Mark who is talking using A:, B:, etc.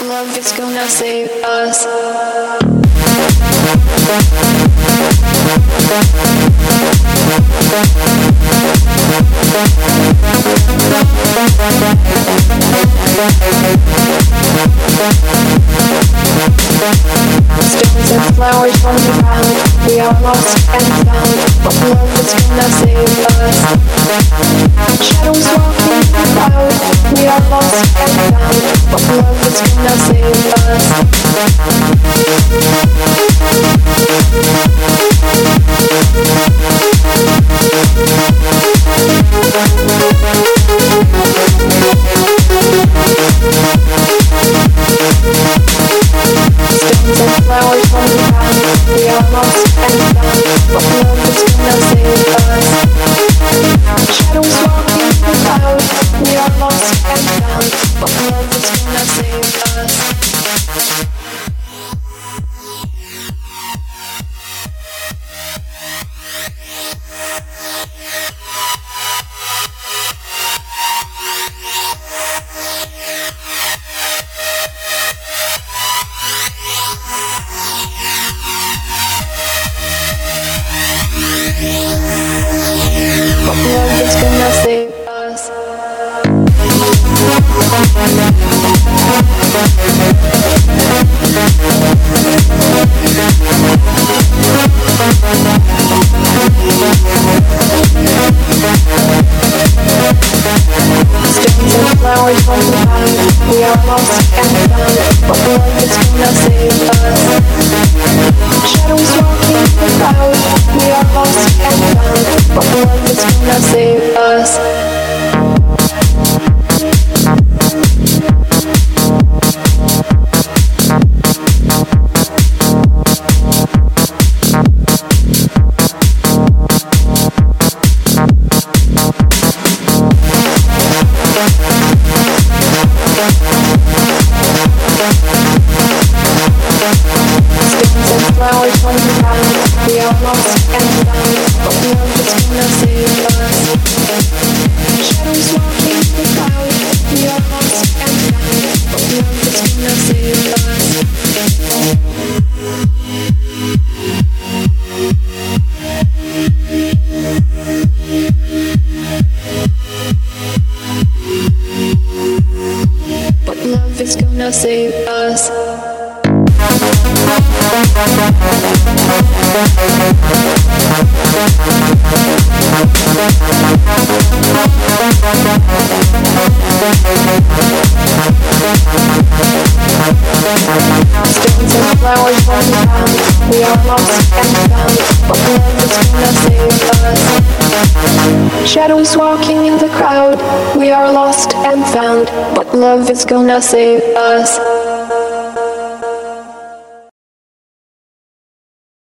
A: love is gonna save us. Stones and flowers from the ground, we are lost and found, but love is gonna save us. Shadows walking in the crowd, we are lost and found, but love is gonna save us. Stones and flowers from the ground, we are lost and found, but love is gonna save us. Shadows walking in the cloud, we are lost and found, but love is gonna save us. But love is gonna save us. Stones and flowers from the ground, we are lost and found, but love is gonna save us. Shadows walking in the crowd, we are lost and found, but love is gonna save us. Stones and flowers from the ground, we are lost and found, but love is gonna save us. Shadows walking in the crowd, we are lost and found, but love is gonna save us. But love is gonna save us. Stones and flowers from the ground, we are lost and found, but love is gonna save us. Shadows walking in the crowd, we are lost and found, but love is gonna save us.